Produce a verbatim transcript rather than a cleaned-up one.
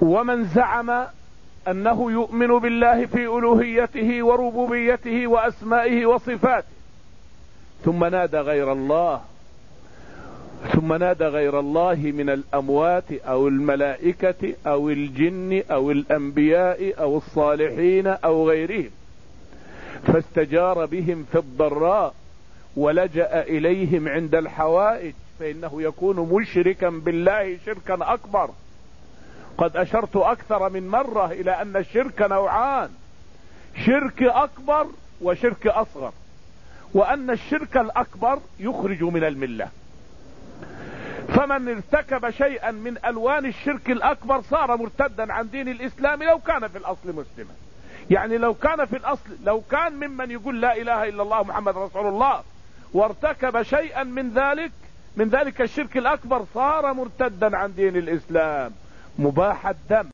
ومن زعم أنه يؤمن بالله في ألوهيته وربوبيته وأسمائه وصفاته ثم نادى غير الله ثم نادى غير الله من الأموات أو الملائكة أو الجن أو الأنبياء أو الصالحين أو غيرهم فاستجار بهم في الضراء ولجأ إليهم عند الحوائج فإنه يكون مشركا بالله شركا أكبر. قد أشرت أكثر من مرة إلى أن الشرك نوعان: شرك أكبر وشرك أصغر، وأن الشرك الأكبر يخرج من الملة. فمن ارتكب شيئا من ألوان الشرك الأكبر صار مرتدا عن دين الإسلام لو كان في الأصل مسلما. يعني لو كان في الأصل لو كان ممن يقول لا إله إلا الله محمد رسول الله وارتكب شيئا من ذلك من ذلك الشرك الأكبر صار مرتدا عن دين الإسلام مباح الدم.